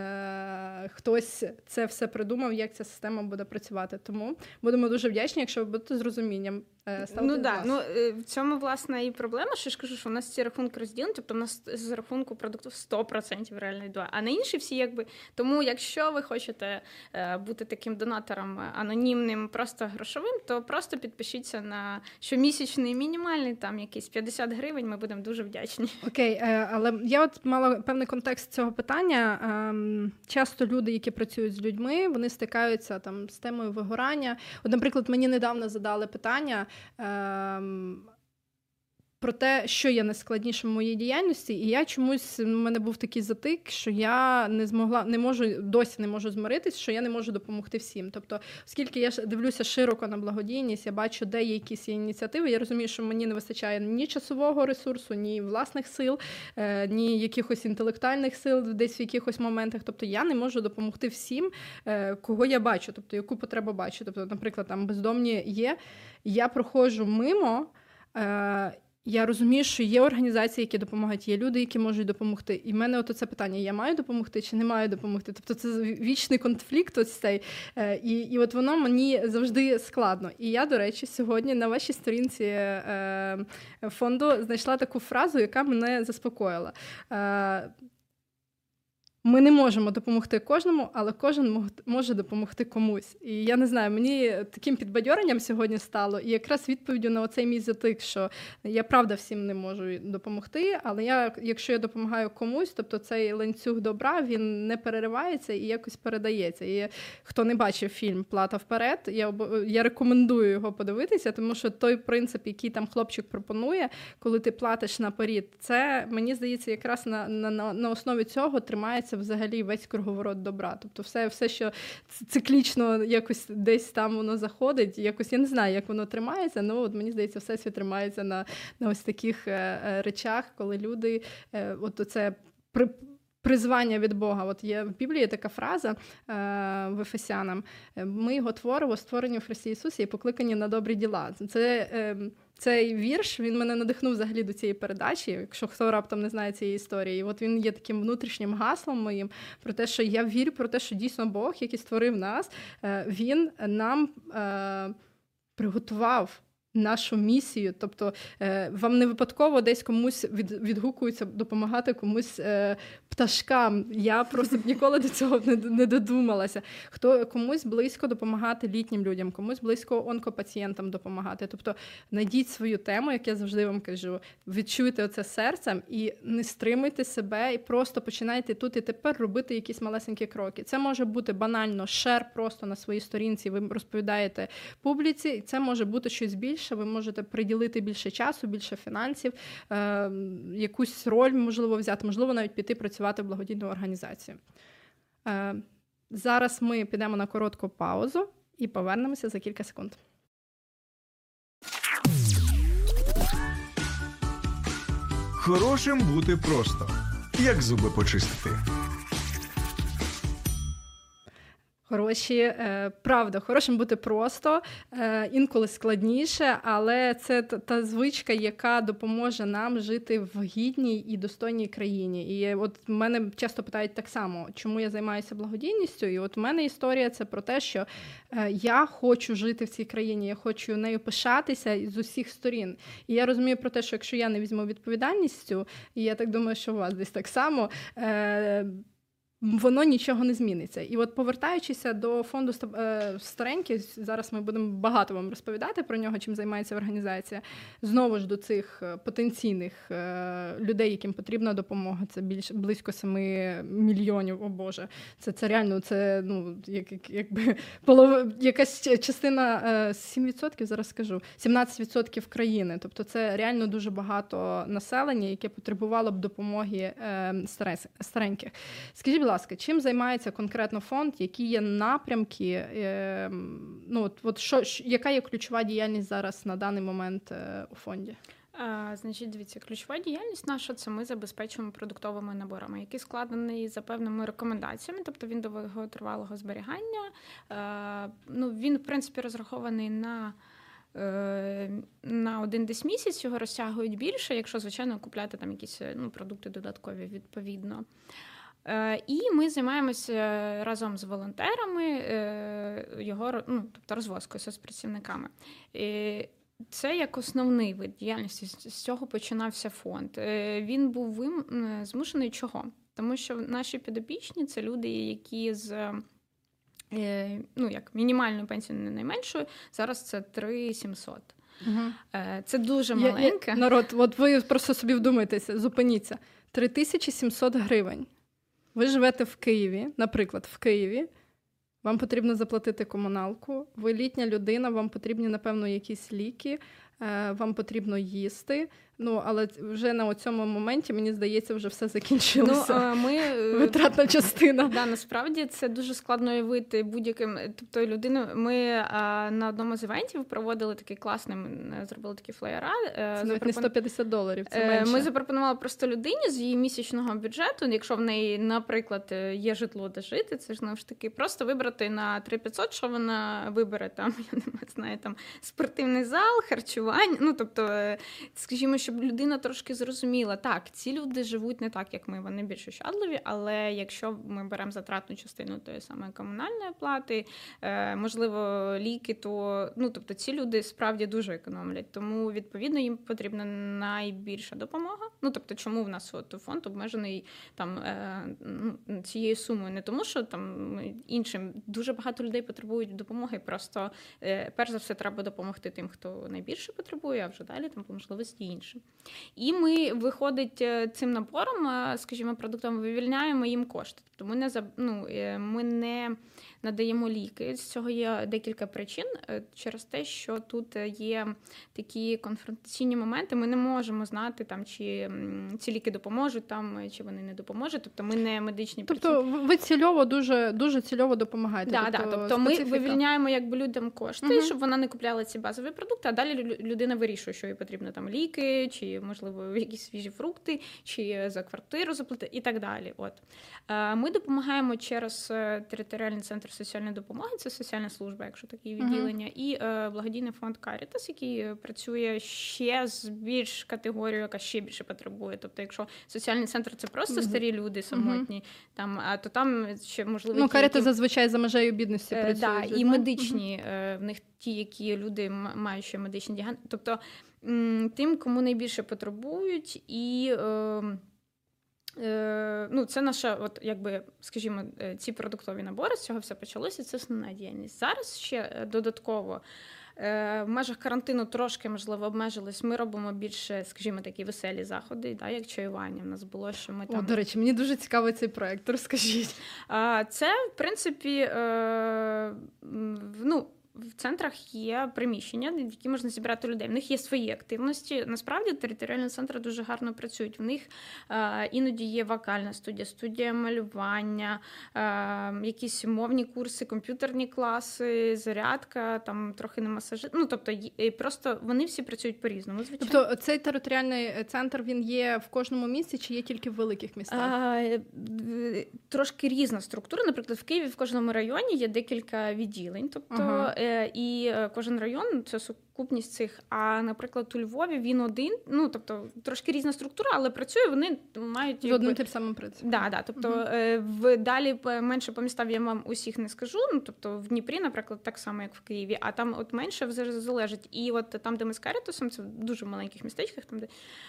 е- хтось це все придумав, як ця система буде працювати. Тому будемо дуже вдячні, якщо ви будете з розумінням ставити. Ну да, ну в цьому власне і проблема, що я ж кажу, що у нас ці рахунки розділені, тобто у нас з рахунку продуктів сто відсотків реально йде, а на інші всі якби. Тому якщо ви хочете е, бути таким донатором анонімним, просто грошовим, то просто підпишіться на щомісячний мінімальний, там якийсь п'ятдесят гривень, ми будемо дуже вдячні. Окей, е, але я от мала певний контекст цього питання. Ем, часто люди, які працюють з людьми, вони стикаються там з темою вигорання. От, наприклад, мені недавно задали питання ем, про те, що є найскладнішим в моїй діяльності, і я чомусь, у мене був такий затик, що я не змогла, не можу, досі не можу змиритись, що я не можу допомогти всім. Тобто, оскільки я дивлюся широко на благодійність, я бачу, де є якісь є ініціативи, я розумію, що мені не вистачає ні часового ресурсу, ні власних сил, ні якихось інтелектуальних сил десь в якихось моментах. Тобто, я не можу допомогти всім, кого я бачу, тобто, яку потребу бачу. Тобто, наприклад, там бездомні є, я проходжу мимо, я розумію, що є організації, які допомагають, є люди, які можуть допомогти. І в мене от це питання, я маю допомогти чи не маю допомогти? Тобто це вічний конфлікт ось цей. І, і от воно мені завжди складно. І я, до речі, сьогодні на вашій сторінці фонду знайшла таку фразу, яка мене заспокоїла. ми не можемо допомогти кожному, але кожен може допомогти комусь. І я не знаю, мені таким підбадьоренням сьогодні стало, і якраз відповіддю на оцей мій затик, що я правда всім не можу допомогти, але я, якщо я допомагаю комусь, тобто цей ланцюг добра, він не переривається і якось передається. І хто не бачив фільм «Плата вперед», я, я рекомендую його подивитися, тому що той принцип, який там хлопчик пропонує, коли ти платиш наперед, це, мені здається, якраз на, на, на основі цього тримається взагалі весь круговорот добра. Тобто все, все, що циклічно якось десь там воно заходить, якось, я не знаю, як воно тримається, але от, мені здається, все світ тримається на, на ось таких е, е, речах, коли люди, е, от оце при, призвання від Бога. От є в Біблії така фраза е, в Ефесянам: «Ми його творимо, створені в Христі Ісусі і покликані на добрі діла». Це е, Цей вірш, він мене надихнув взагалі до цієї передачі, якщо хто раптом не знає цієї історії. І от він є таким внутрішнім гаслом моїм про те, що я вірю про те, що дійсно Бог, який створив нас, він нам е, приготував нашу місію. Тобто е, вам не випадково десь комусь від, відгукується допомагати комусь е, пташкам. Я просто б ніколи до цього не, не додумалася. Хто комусь близько допомагати літнім людям, комусь близько онкопацієнтам допомагати. Тобто знайдіть свою тему, як я завжди вам кажу, відчуйте оце серцем і не стримуйте себе, і просто починайте тут і тепер робити якісь малесенькі кроки. Це може бути банально шер просто на своїй сторінці, ви розповідаєте публіці, і це може бути щось більше. Ви можете приділити більше часу, більше фінансів, е, якусь роль, можливо, взяти, можливо, навіть піти працювати в благодійну організацію. Е, зараз ми підемо на коротку паузу і повернемося за кілька секунд. Хорошим бути просто. Як зуби почистити? Хороші, правда, хорошим бути просто, інколи складніше, але це та звичка, яка допоможе нам жити в гідній і достойній країні. І от мене часто питають так само, чому я займаюся благодійністю. І от в мене історія – це про те, що я хочу жити в цій країні, я хочу нею пишатися з усіх сторін. І я розумію про те, що якщо я не візьму відповідальністю, і я так думаю, що у вас десь так само, воно нічого не зміниться. І от повертаючися до фонду «Старенькі», зараз ми будемо багато вам розповідати про нього, чим займається організація, знову ж до цих потенційних людей, яким потрібна допомога, це більш, близько семи мільйонів, о Боже, це, це реально, це, ну, як, як, якби, полов... якась частина, сім відсотків, зараз скажу, сімнадцять відсотків країни, тобто це реально дуже багато населення, яке потребувало б допомоги стареньких. Скажіть, будь ласка, чим займається конкретно фонд, які є напрямки, е, ну, от, от що, яка є ключова діяльність зараз на даний момент е, у фонді? А, значить, дивіться, ключова діяльність наша – це ми забезпечуємо продуктовими наборами, які складені за певними рекомендаціями, тобто він довготривалого зберігання. А, ну, він, в принципі, розрахований на на один десь місяць, його розтягують більше, якщо, звичайно, купляти там якісь, ну, продукти додаткові відповідно. І ми займаємося разом з волонтерами його, ну, тобто розвозкою, соцпрацівниками. Це як основний вид діяльності, з цього починався фонд. Він був вим... змушений чого? Тому що наші підопічні – це люди, які з, ну, як мінімальною пенсією, не найменшою, зараз це три тисячі сімсот. Угу. Це дуже маленьке. Я, я, народ, от ви просто собі вдумайтеся, зупиніться. три тисячі сімсот гривень. Ви живете в Києві, наприклад, в Києві, вам потрібно заплатити комуналку, ви літня людина, вам потрібні, напевно, якісь ліки, вам потрібно їсти. Ну, але вже на цьому моменті, мені здається, вже все закінчилося. Ну, ми... Витратна частина. Да, насправді це дуже складно уявити будь-яким. Тобто людину, ми а, на одному з івентів проводили такий класний, ми зробили такі флеєра. Це навіть не сто п'ятдесят доларів, це менше. Ми запропонували просто людині з її місячного бюджету, якщо в неї, наприклад, є житло, де жити, це ж, знову ж таки, просто вибрати на три тисячі п'ятсот, що вона вибере там, я не знаю, там спортивний зал, харчування, ну, тобто, скажімо, що щоб людина трошки зрозуміла, так, ці люди живуть не так, як ми, вони більш ощадливі, але якщо ми беремо затратну частину тої самої комунальної плати, можливо, ліки, то, ну, тобто ці люди справді дуже економлять, тому, відповідно, їм потрібна найбільша допомога. Ну, тобто, чому в нас от фонд обмежений там цією сумою? Не тому, що там іншим дуже багато людей потребують допомоги, просто перш за все треба допомогти тим, хто найбільше потребує, а вже далі там по можливості іншим. І ми, виходить, цим набором, скажімо, продуктом вивільняємо їм кошти. Тобто ми не, ну, ми не надаємо ліки. З цього є декілька причин. Через те, що тут є такі конфронтаційні моменти, ми не можемо знати, там, чи ці ліки допоможуть, там, чи вони не допоможуть. Тобто ми не медичні Тобто працівники. ви цільово, дуже, дуже цільово допомагаєте? Да, тобто, да, тобто ми вивільняємо якби людям кошти, uh-huh. щоб вона не купляла ці базові продукти, а далі людина вирішує, що їй потрібно там ліки, чи, можливо, якісь свіжі фрукти, чи за квартиру заплатити і так далі. От. Ми допомагаємо через територіальний центр соціальної допомоги, це соціальна служба, якщо такі відділення, uh-huh. і е, благодійний фонд Caritas, який працює ще з більш категорією, яка ще більше потребує. Тобто, якщо соціальний центр – це просто uh-huh. старі люди самотні, uh-huh. там, а то там ще, можливо... Ну, Caritas які... зазвичай за межею бідності е, працюють. Да, і медичні, uh-huh. е, в них ті, які люди мають ще медичні діагнози. Тобто, м, тим, кому найбільше потребують, і... Е, Ну, це наша, от, якби, скажімо, ці продуктові набори, з цього все почалося, це основна діяльність. Зараз ще додатково в межах карантину трошки, можливо, обмежились. Ми робимо більше, скажімо, такі веселі заходи, да, як чаювання. У нас було, що ми там... О, до речі, мені дуже цікавий цей проєкт, розкажіть. Це, в принципі, ну, в центрах є приміщення, в які можна зібрати людей. В них є свої активності. Насправді, територіальні центри дуже гарно працюють. В них е, іноді є вокальна студія, студія малювання, е, якісь мовні курси, комп'ютерні класи, зарядка, там трохи на масажі. Ну, тобто, є, просто вони всі працюють по-різному, звичайно. Тобто, цей територіальний центр, він є в кожному місті чи є тільки в великих містах? Е, трошки різна структура. Наприклад, в Києві в кожному районі є декілька відділень. Тобто, ага. І кожен район – це сукупність цих. А, наприклад, у Львові він один, ну, тобто, трошки різна структура, але працює, вони мають... З одним тим самим принципом. Да, да, тобто, uh-huh. в далі менше по містам я вам усіх не скажу, ну, тобто, в Дніпрі, наприклад, так само, як в Києві, а там от менше залежить. І от там, де ми з Caritas'ом, це в дуже маленьких містечках, там, де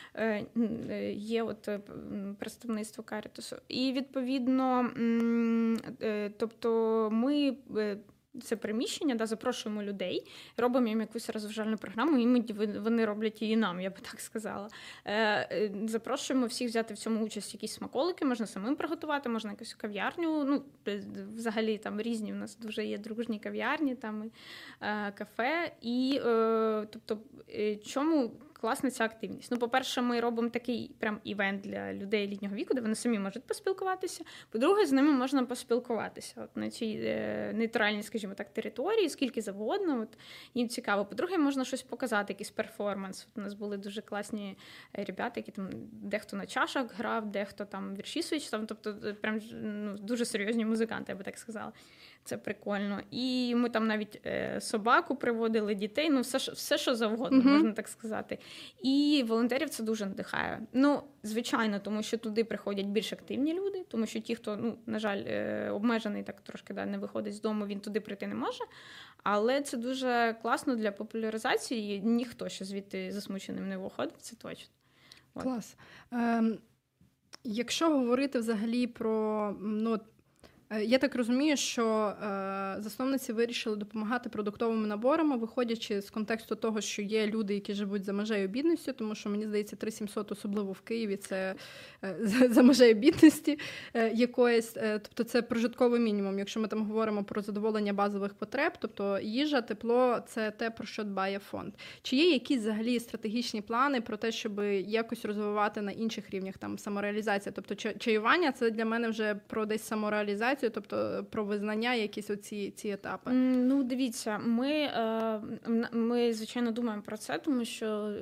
е, є от представництво Caritas'у. І, відповідно, е, тобто, ми... Це приміщення, да, запрошуємо людей, робимо їм якусь розважальну програму, іноді вони роблять її нам, я би так сказала. Е, запрошуємо всіх взяти в цьому участь, якісь смаколики, можна самим приготувати, можна якусь кав'ярню, ну, взагалі там різні, у нас дуже є дружні кав'ярні, там, е, кафе, і, е, тобто, е, чому класна ця активність. Ну, по-перше, ми робимо такий прям івент для людей літнього віку, де вони самі можуть поспілкуватися. По-друге, з ними можна поспілкуватися от на цій е, нейтральній, скажімо так, території, скільки завгодно. От, їм цікаво. По-друге, можна щось показати, якийсь перформанс. От, у нас були дуже класні ребята, які там дехто на чашах грав, дехто там вірші свої читав. Тобто, прям ну, дуже серйозні музиканти, я би так сказала. Це прикольно. І ми там навіть е, собаку приводили, дітей, ну все, все що завгодно, uh-huh. можна так сказати. І волонтерів це дуже надихає. Ну, звичайно, тому що туди приходять більш активні люди, тому що ті, хто, ну, на жаль, е, обмежений, так трошки да, не виходить з дому, він туди прийти не може. Але це дуже класно для популяризації, ніхто ще звідти засмученим не виходить, це точно. От. Клас. Ем, якщо говорити взагалі про, ну, я так розумію, що е, засновниці вирішили допомагати продуктовими наборами, виходячи з контексту того, що є люди, які живуть за межею бідності, тому що, мені здається, три тисячі сімсот, особливо в Києві, це е, за, за межею бідності е, якоїсь, е, тобто це прожитковий мінімум. Якщо ми там говоримо про задоволення базових потреб, тобто їжа, тепло – це те, про що дбає фонд. Чи є якісь взагалі стратегічні плани про те, щоб якось розвивати на інших рівнях, там, самореалізація? Тобто чаювання – це для мене вже про десь самореалізацію, асоціацію, тобто про визнання, якісь оці ці етапи? Ну, дивіться, ми, ми, звичайно, думаємо про це, тому що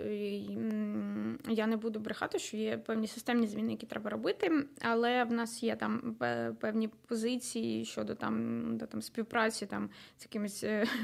я не буду брехати, що є певні системні зміни, які треба робити, але в нас є там певні позиції щодо там, до, там співпраці там, з якимись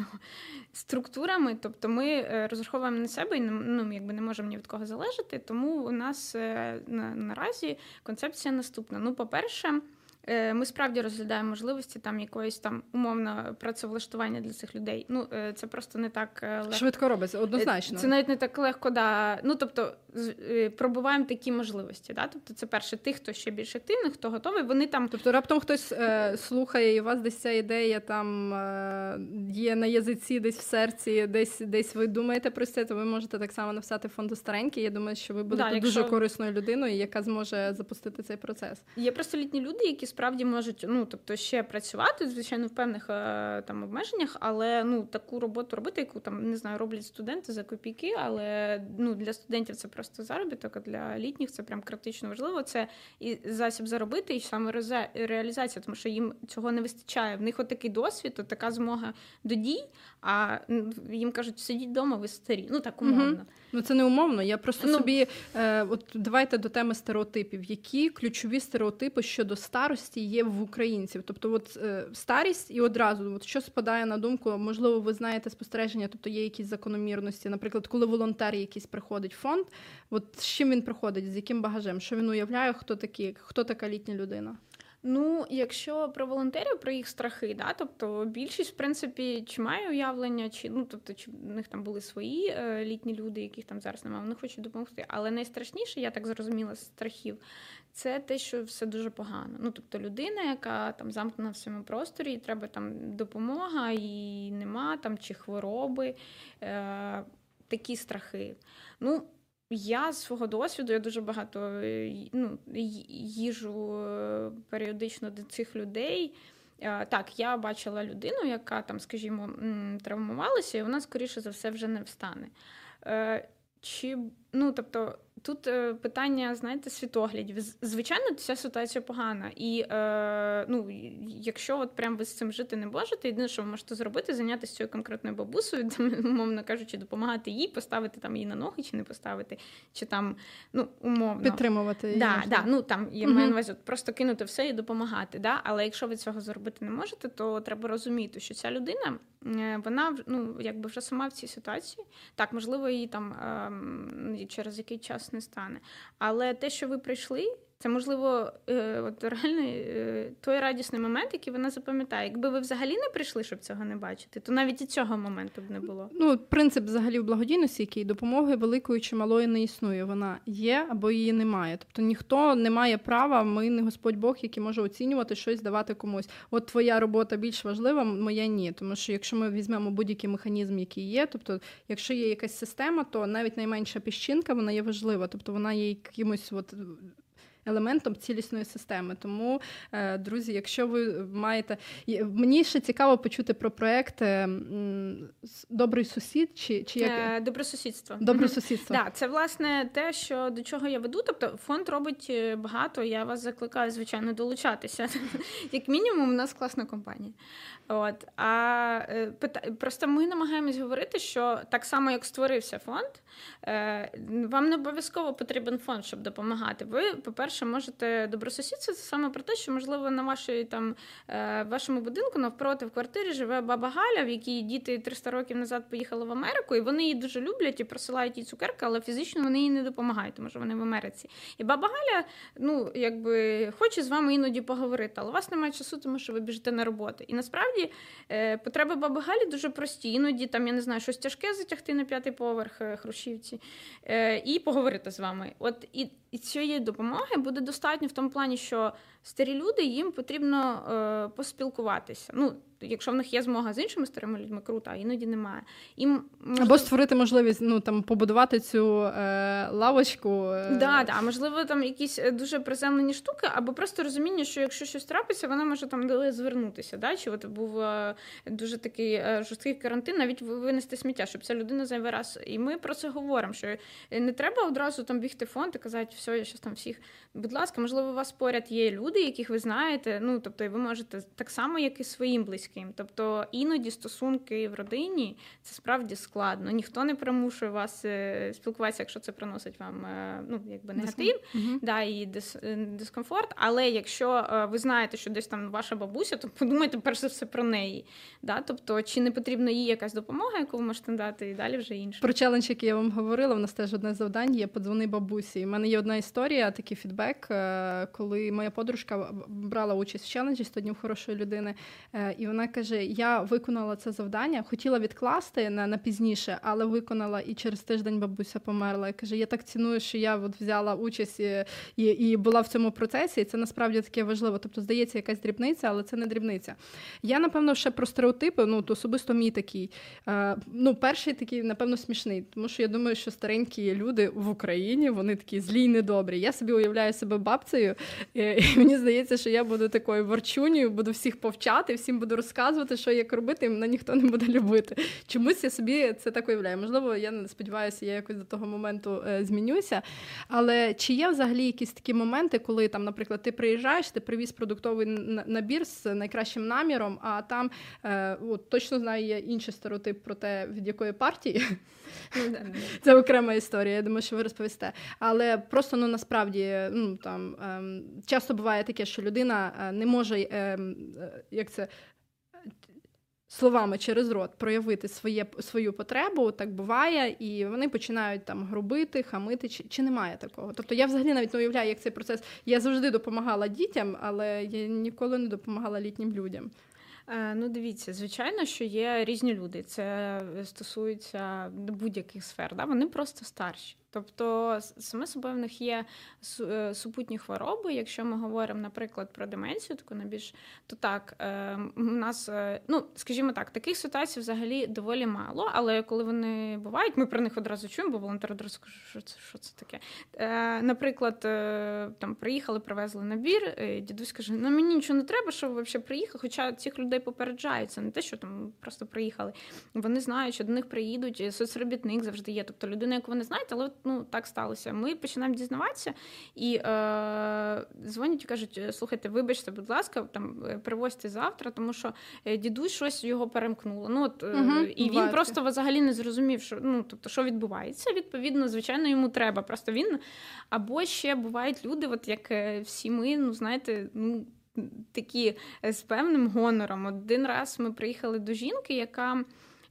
структурами, тобто ми розраховуємо на себе і ну, якби не можемо ні від кого залежати, тому у нас на, наразі концепція наступна. Ну, по-перше, ми справді розглядаємо можливості там якоїсь там умовно працевлаштування для цих людей. Ну, це просто не так легко. Швидко робиться, однозначно. Це навіть не так легко, да. Ну, тобто, пробуваємо такі можливості, да? Тобто, це перше, тих, хто ще більш активний, хто готовий, вони там... Тобто, раптом хтось е, слухає, і у вас десь ця ідея там е, є на язиці, десь в серці, десь, десь ви думаєте про це, то ви можете так само написати фонду старенький. Я думаю, що ви будете да, якщо... дуже корисною людиною, яка зможе запустити цей процес. Є просто літні люди, які справді можуть, ну, тобто, ще працювати, звичайно, в певних там обмеженнях, але, ну, таку роботу робити, яку там, не знаю, роблять студенти за копійки, але, ну, для студентів це просто заробіток, а для літніх це прям критично важливо. Це і засіб заробити, і саме реалізація, тому що їм цього не вистачає. В них от такий досвід, от така змога до дій, а їм кажуть, сидіть вдома, ви старі. Ну, так умовно. Угу. Ну, це не умовно. Я просто ну, собі, е, от давайте до теми стереотипів. Які ключові стереотипи щодо старості є в українців? Тобто, от е, старість і одразу, от що спадає на думку, можливо, ви знаєте спостереження, тобто є якісь закономірності, наприклад, коли волонтер якийсь приходить в фонд, от з чим він приходить, з яким багажем, що він уявляє, хто такі, хто така літня людина? Ну, якщо про волонтерів, про їх страхи, да, тобто більшість, в принципі, чи має уявлення, чи, ну, тобто, чи в них там були свої е, літні люди, яких там зараз немає, вони хочуть допомогти. Але найстрашніше, я так зрозуміла, з страхів, це те, що все дуже погано. Ну, тобто людина, яка там замкнена в своєму просторі, і треба там допомога, і нема там, чи хвороби, е, такі страхи. Ну, я з свого досвіду, я дуже багато ну, їжу періодично до цих людей. Так, я бачила людину, яка там, скажімо, травмувалася, і вона, скоріше за все, вже не встане. Чи, ну, тобто, тут питання, знаєте, світоглядів. Звичайно, ця ситуація погана. І, е, ну, якщо от прям ви з цим жити не можете, єдине, що ви можете зробити, зайнятися цією конкретною бабусею, там, умовно кажучи, допомагати їй, поставити там її на ноги чи не поставити, чи там, ну, умовно. Підтримувати її. Да, да, ну, там, я маю на увазі, просто кинути все і допомагати. Да? Але якщо ви цього зробити не можете, то треба розуміти, що ця людина, вона, ну, якби вже сама в цій ситуації. Так, можливо, її там е, через який час не стане. Але те, що ви прийшли, це, можливо, е, от реально е, той радісний момент, який вона запам'ятає. Якби ви взагалі не прийшли, щоб цього не бачити, то навіть і цього моменту б не було. Ну, принцип взагалі в благодійності, який допомоги великої чи малої не існує. Вона є або її немає. Тобто ніхто не має права, ми не Господь Бог, який може оцінювати щось, давати комусь. От твоя робота більш важлива, моя ні. Тому що якщо ми візьмемо будь-який механізм, який є, тобто якщо є якась система, то навіть найменша піщинка, вона є важлива. Тобто вона є якимось от елементом цілісної системи. Тому, друзі, якщо ви маєте... Мені ще цікаво почути про проєкт «Добрий сусід» чи, чи як? «Добросусідство». «Добросусідство». Так, це, власне, те, що, до чого я веду. Тобто фонд робить багато, я вас закликаю, звичайно, долучатися. Як мінімум, у нас класна компанія. От. А просто ми намагаємось говорити, що так само, як створився фонд, вам не обов'язково потрібен фонд, щоб допомагати. Ви, по-перше, можете добросусідство, це саме про те, що, можливо, на вашій, там, вашому будинку навпроти в квартирі живе баба Галя, в якій діти триста років назад поїхали в Америку, і вони її дуже люблять і присилають їй цукерки, але фізично вони їй не допомагають, тому що вони в Америці. І баба Галя, ну, якби, хоче з вами іноді поговорити, але у вас немає часу, тому що ви біжите на роботу. І насправді потреби баби Галі дуже прості. Іноді, там, я не знаю, щось тяжке затягти на п'ятий поверх Хрущівці і поговорити з вами. От і, і цієї допомоги буде достатньо в тому плані, що старі люди, їм потрібно е, поспілкуватися. Ну, якщо в них є змога з іншими старими людьми, круто, а іноді немає. Їм, можливо... Або створити можливість, ну, там, побудувати цю е, лавочку. Е... Да, да, можливо, там якісь дуже приземлені штуки, або просто розуміння, що якщо щось трапиться, вона може там до звернутися. Да? Чи от був е, дуже такий е, жорсткий карантин, навіть винести сміття, щоб ця людина зайвий раз. І ми про це говоримо, що не треба одразу там бігти в фонд і казати, все, я щас там всіх. Будь ласка, можливо, у вас поряд є люди, яких ви знаєте, ну, тобто, і ви можете так само, як і своїм близьким. Тобто, іноді стосунки в родині – це справді складно. Ніхто не примушує вас спілкуватися, якщо це приносить вам, ну, якби негатив, mm-hmm. да, і дис, дискомфорт. Але якщо ви знаєте, що десь там ваша бабуся, то подумайте перш за все про неї. Да? Тобто, чи не потрібна їй якась допомога, яку ви можете дати, і далі вже інше. Про челендж, який я вам говорила, у нас теж одне завдання є «Подзвони бабусі». У мене є одна історія, такий фідбек, коли моя подружка брала участь в челенджі сто днів хорошої людини, і вона каже, я виконала це завдання, хотіла відкласти на, на пізніше, але виконала, і через тиждень бабуся померла. І каже, я так ціную, що я от взяла участь і, і, і була в цьому процесі, і це насправді таке важливо. Тобто, здається, якась дрібниця, але це не дрібниця. Я, напевно, ще про стереотипи, ну, то особисто мій такий, ну, перший такий, напевно, смішний, тому що я думаю, що старенькі люди в Україні, вони такі злі й недобрі. Я собі уявляю себе бабцею, і мені здається, що я буду такою ворчунею, буду всіх повчати, всім буду розказувати, що як робити, і мене ніхто не буде любити. Чомусь я собі це так уявляю. Можливо, я сподіваюся, я якось до того моменту е, змінюся. Але чи є взагалі якісь такі моменти, коли, там, наприклад, ти приїжджаєш, ти привіз продуктовий набір з найкращим наміром, а там, е, от, точно знаю, є інший стереотип про те, від якої партії. Це окрема історія, я думаю, що ви розповісте. Але просто, ну, насправді, ну, там, ем, часто буває таке, що людина не може, ем, як це, словами через рот проявити своє, свою потребу, так буває, і вони починають там грубити, хамити, чи, чи немає такого? Тобто я взагалі навіть не уявляю, як цей процес. Я завжди допомагала дітям, але я ніколи не допомагала літнім людям. Ну, дивіться, звичайно, що є різні люди. Це стосується будь-яких сфер. Да? Вони просто старші. Тобто, саме собою в них є супутні хвороби. Якщо ми говоримо, наприклад, про деменцію, таку найбільш, то так, у нас, ну, скажімо так, таких ситуацій взагалі доволі мало, але коли вони бувають, ми про них одразу чуємо, бо волонтер одразу каже, що це, що це таке. Наприклад, там приїхали, привезли набір, дідусь каже, ну мені нічого не треба, що ви взагалі приїхали, хоча цих людей попереджають, це не те, що там просто приїхали. Вони знають, що до них приїдуть, соцробітник завжди є, тобто людина, яку вони знають, але ну, так сталося. Ми починаємо дізнаватися і е, дзвонять і кажуть, слухайте, вибачте, будь ласка, там, привозьте завтра, тому що дідусь щось його перемкнуло. Ну, от, угу, і він бачите. Просто взагалі не зрозумів, що, ну, тобто, що відбувається. Відповідно, звичайно, йому треба. Просто він, або ще бувають люди, от як всі ми, ну, знаєте, ну, такі з певним гонором. Один раз ми приїхали до жінки, яка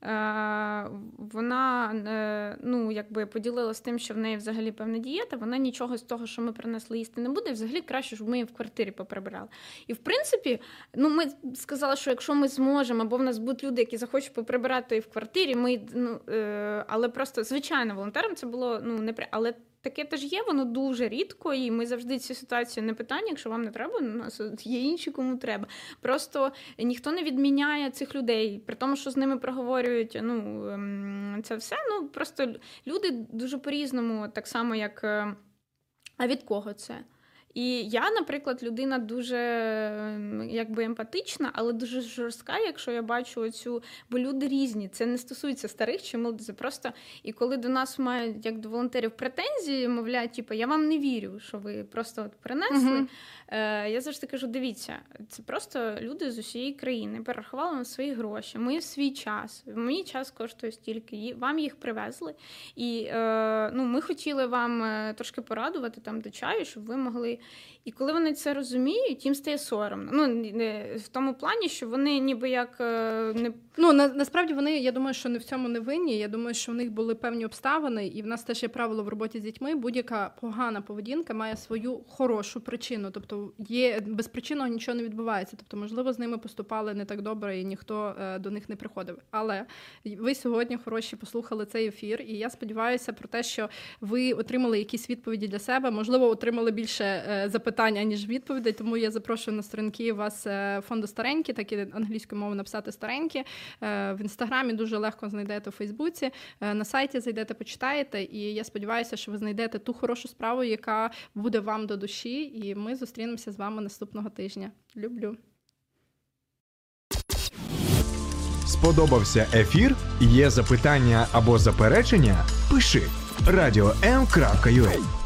вона, ну, якби поділилася тим, що в неї взагалі певна дієта, вона нічого з того, що ми принесли, їсти не буде, взагалі краще, щоб ми її в квартирі поприбирали. І, в принципі, ну, ми сказали, що якщо ми зможемо, або в нас будуть люди, які захочуть поприбирати в квартирі, ми, ну, але просто, звичайно, волонтерам це було, ну, не при... але таке теж є, воно дуже рідко, і ми завжди цю ситуацію не питання, якщо вам не треба, у нас є інші, кому треба. Просто ніхто не відміняє цих людей, при тому, що з ними проговорюють, ну, це все, ну, просто люди дуже по-різному, так само, як, а від кого це? І я, наприклад, людина дуже, якби, емпатична, але дуже жорстка, якщо я бачу оцю, бо люди різні, це не стосується старих чи молодих, це просто, і коли до нас мають, як до волонтерів, претензії, мовляють, типу, я вам не вірю, що ви просто от принесли, угу. е, я завжди кажу, дивіться, це просто люди з усієї країни, перерахували нам свої гроші, ми в свій час, мій час коштує стільки, вам їх привезли, і, е, ну, ми хотіли вам трошки порадувати там до чаю, щоб ви могли. І коли вони це розуміють, їм стає соромно. Ну, в тому плані, що вони ніби як не, Ну, на, насправді вони, я думаю, що не в цьому не винні. Я думаю, що в них були певні обставини, і в нас теж є правило в роботі з дітьми. Будь-яка погана поведінка має свою хорошу причину. Тобто є без причини нічого не відбувається. Тобто, можливо, з ними поступали не так добре, і ніхто е, до них не приходив. Але ви сьогодні, хороші, послухали цей ефір, і я сподіваюся про те, що ви отримали якісь відповіді для себе. Можливо, отримали більше е, запитань, аніж відповідей. Тому я запрошую на сторінки вас е, фонду «Старенькі», так і англійською мовою написати «Старенькі». В Інстаграмі дуже легко знайдете, у Фейсбуці, на сайті зайдете, почитаєте, і я сподіваюся, що ви знайдете ту хорошу справу, яка буде вам до душі, і ми зустрінемося з вами наступного тижня. Люблю. Сподобався ефір? Є запитання або заперечення? Пиши радіо ем крапка ю а.